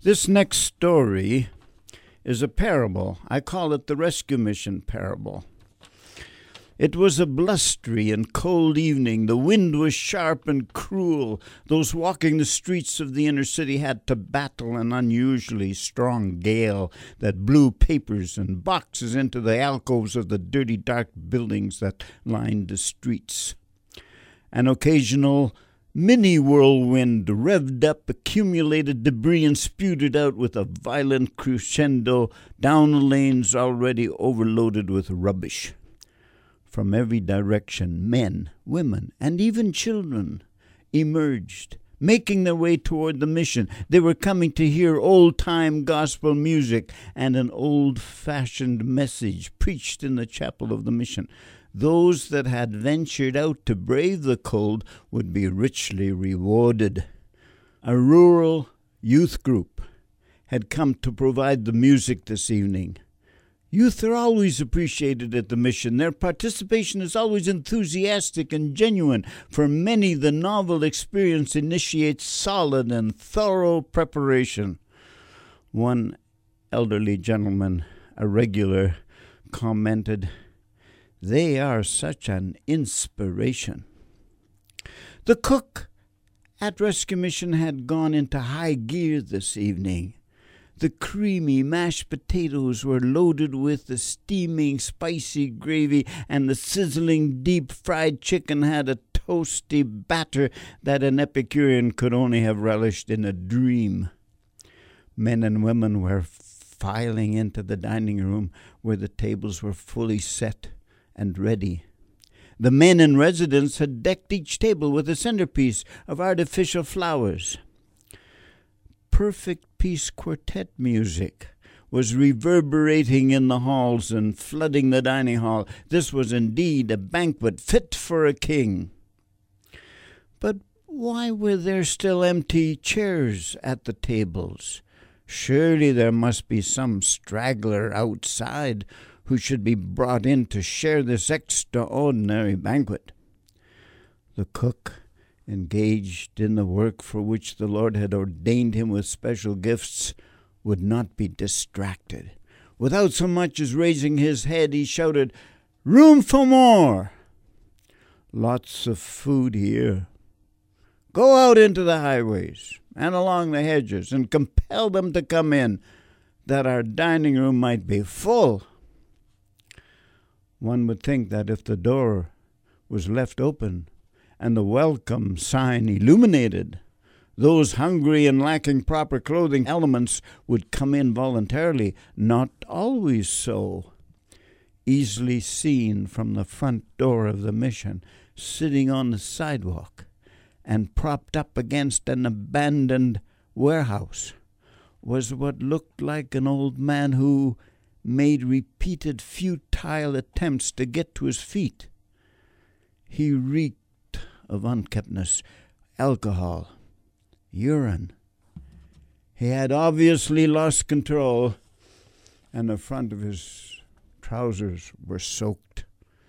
This next story is a parable. I call it the Rescue Mission parable. It was a blustery and cold evening. The wind was sharp and cruel. Those walking the streets of the inner city had to battle an unusually strong gale that blew papers and boxes into the alcoves of the dirty, dark buildings that lined the streets. An occasional mini-whirlwind revved up accumulated debris and spewed it out with a violent crescendo down the lanes already overloaded with rubbish. From every direction, men, women, and even children emerged, making their way toward the mission. They were coming to hear old-time gospel music and an old-fashioned message preached in the chapel of the mission. Those that had ventured out to brave the cold would be richly rewarded. A rural youth group had come to provide the music this evening. Youth are always appreciated at the mission. Their participation is always enthusiastic and genuine. For many, the novel experience initiates solid and thorough preparation. One elderly gentleman, a regular, commented, "They are such an inspiration." The cook at Rescue Mission had gone into high gear this evening. The creamy mashed potatoes were loaded with the steaming spicy gravy, and the sizzling deep-fried chicken had a toasty batter that an Epicurean could only have relished in a dream. Men and women were filing into the dining room where the tables were fully set and ready. The men in residence had decked each table with a centerpiece of artificial flowers. Perfect Peace Quartet music was reverberating in the halls and flooding the dining hall. This was indeed a banquet fit for a king. But why were there still empty chairs at the tables? Surely there must be some straggler outside who should be brought in to share this extraordinary banquet. The cook, engaged in the work for which the Lord had ordained him with special gifts, would not be distracted. Without so much as raising his head, he shouted, "Room for more! Lots of food here. Go out into the highways and along the hedges and compel them to come in, that our dining room might be full." One would think that if the door was left open and the welcome sign illuminated, those hungry and lacking proper clothing elements would come in voluntarily. Not always so. Easily seen from the front door of the mission, sitting on the sidewalk and propped up against an abandoned warehouse, was what looked like an old man who made repeated futile attempts to get to his feet. He reeked of unkeptness, alcohol, urine. He had obviously lost control, and the front of his trousers were soaked.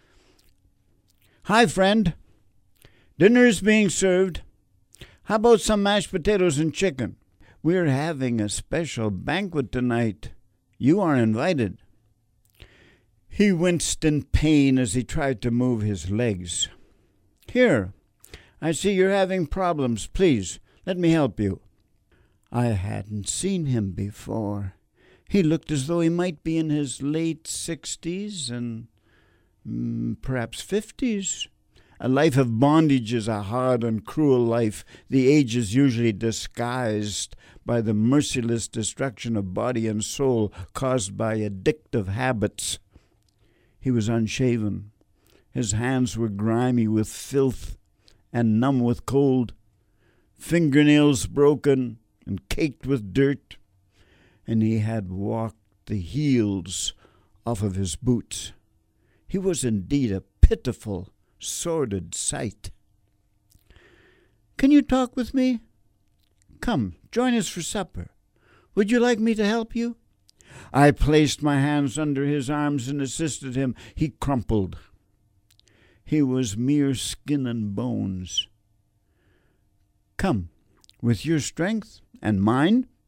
"Hi, friend. Dinner is being served. How about some mashed potatoes and chicken? We're having a special banquet tonight. You are invited." He winced in pain as he tried to move his legs. "Here, I see you're having problems. Please, let me help you." I hadn't seen him before. He looked as though he might be in his late 60s and perhaps 50s. A life of bondage is a hard and cruel life. The age is usually disguised by the merciless destruction of body and soul caused by addictive habits. He was unshaven. His hands were grimy with filth and numb with cold, fingernails broken and caked with dirt, and he had walked the heels off of his boots. He was indeed a pitiful, sordid sight. "Can you talk with me? Come, join us for supper. Would you like me to help you?" I placed my hands under his arms and assisted him. He crumpled. He was mere skin and bones. "Come, with your strength and mine,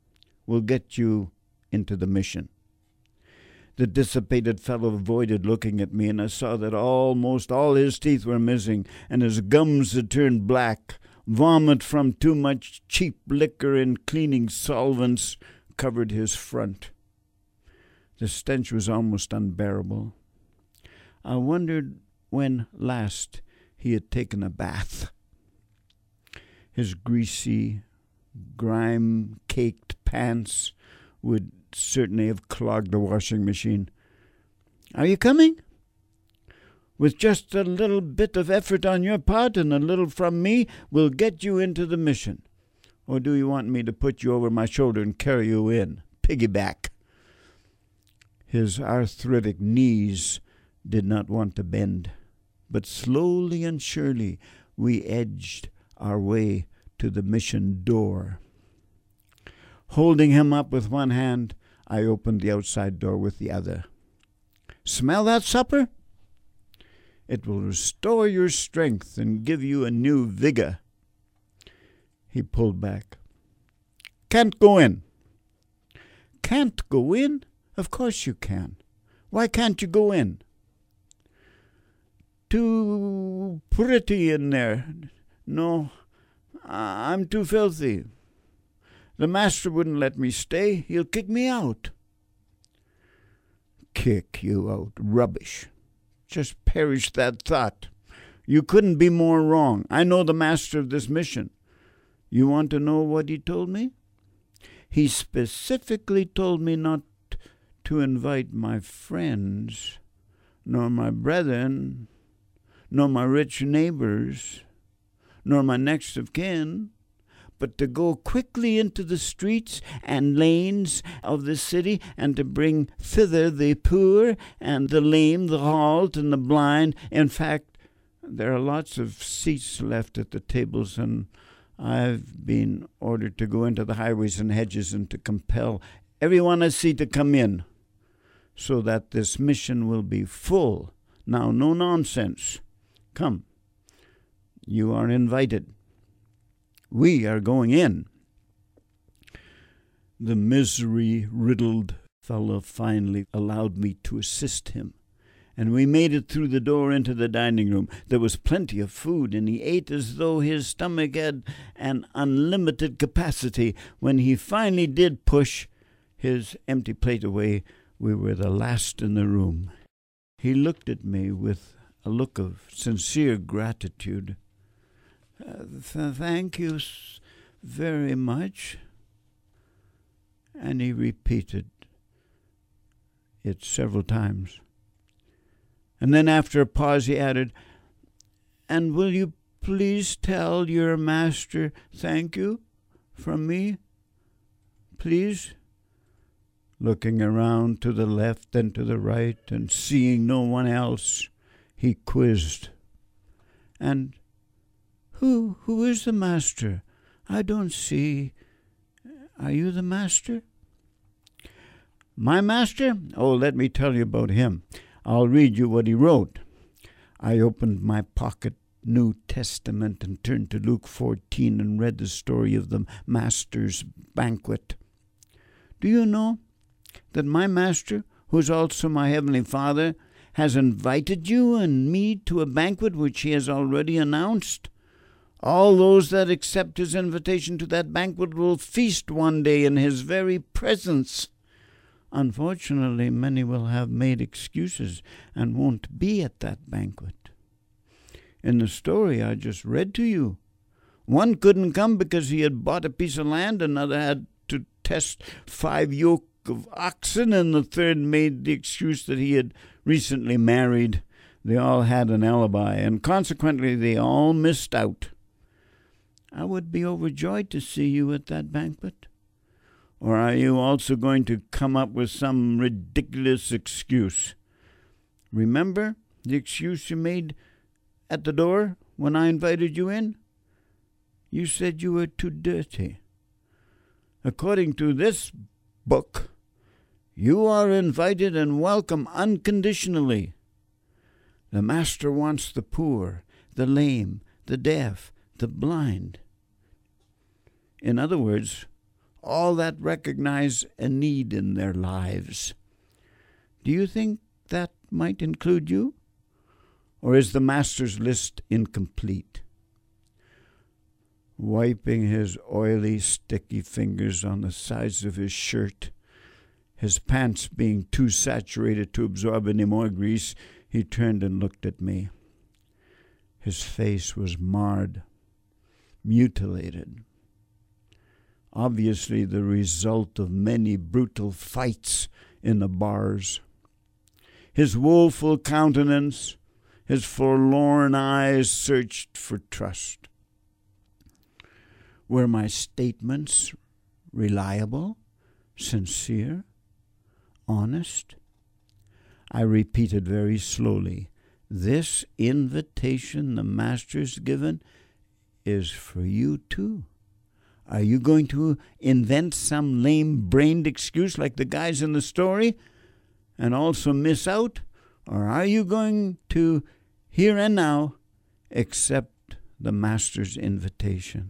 will get you into the mission." The dissipated fellow avoided looking at me, and I saw that almost all his teeth were missing, and his gums had turned black. Vomit from too much cheap liquor and cleaning solvents covered his front. The stench was almost unbearable. I wondered when last he had taken a bath. His greasy, grime-caked pants would certainly have clogged the washing machine. "Are you coming? With just a little bit of effort on your part and a little from me, we'll get you into the mission. Or do you want me to put you over my shoulder and carry you in? Piggyback." His arthritic knees did not want to bend, but slowly and surely we edged our way to the mission door. Holding him up with one hand, I opened the outside door with the other. "Smell that supper? It will restore your strength and give you a new vigor." He pulled back. "Can't go in." "Can't go in? Of course you can. Why can't you go in?" "Too pretty in there. No, I'm too filthy. The master wouldn't let me stay. He'll kick me out." "Kick you out? Rubbish. Just perish that thought. You couldn't be more wrong. I know the master of this mission. You want to know what he told me? He specifically told me not to invite my friends, nor my brethren, nor my rich neighbors, nor my next of kin, but to go quickly into the streets and lanes of the city, and to bring thither the poor and the lame, the halt and the blind. In fact, there are lots of seats left at the tables, and I've been ordered to go into the highways and hedges and to compel everyone I see to come in, so that this mission will be full. Now, no nonsense. Come. You are invited. We are going in." The misery-riddled fellow finally allowed me to assist him, and we made it through the door into the dining room. There was plenty of food, and he ate as though his stomach had an unlimited capacity. When he finally did push his empty plate away, we were the last in the room. He looked at me with a look of sincere gratitude. "Thank you very much." And he repeated it several times. And then after a pause he added, "And will you please tell your master thank you from me? Please?" Looking around to the left and to the right and seeing no one else, he quizzed. "And Who is the master? I don't see. Are you the master?" "My master? Oh, let me tell you about him. I'll read you what he wrote." I opened my pocket New Testament and turned to Luke 14 and read the story of the master's banquet. "Do you know that my master, who is also my heavenly Father, has invited you and me to a banquet which he has already announced? All those that accept his invitation to that banquet will feast one day in his very presence. Unfortunately, many will have made excuses and won't be at that banquet. In the story I just read to you, one couldn't come because he had bought a piece of land, another had to test 5 yoke of oxen, and the third made the excuse that he had recently married. They all had an alibi, and consequently they all missed out. I would be overjoyed to see you at that banquet. Or are you also going to come up with some ridiculous excuse? Remember the excuse you made at the door when I invited you in? You said you were too dirty. According to this book, you are invited and welcome unconditionally. The master wants the poor, the lame, the deaf, the blind. In other words, all that recognize a need in their lives. Do you think that might include you? Or is the master's list incomplete? Wiping his oily, sticky fingers on the sides of his shirt, his pants being too saturated to absorb any more grease, he turned and looked at me. His face was marred, mutilated, obviously the result of many brutal fights in the bars. His woeful countenance, his forlorn eyes searched for trust. Were my statements reliable, sincere, honest? I repeated very slowly, this invitation the Master's given is for you too. Are you going to invent some lame-brained excuse like the guys in the story and also miss out? Or are you going to, here and now, accept the Master's invitation?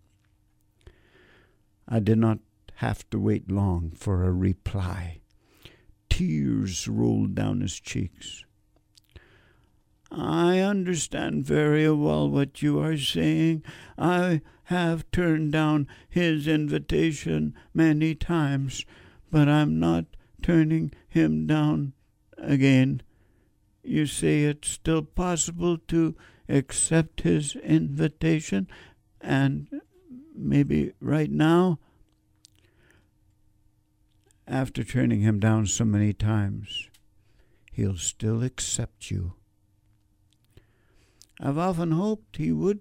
I did not have to wait long for a reply. Tears rolled down his cheeks. I understand very well what you are saying. I have turned down his invitation many times, but I'm not turning him down again. You say it's still possible to accept his invitation, and maybe right now, after turning him down so many times, he'll still accept you. I've often hoped he would.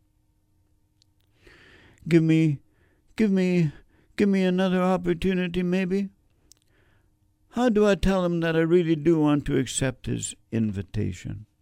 Give me another opportunity, maybe. How do I tell him that I really do want to accept his invitation?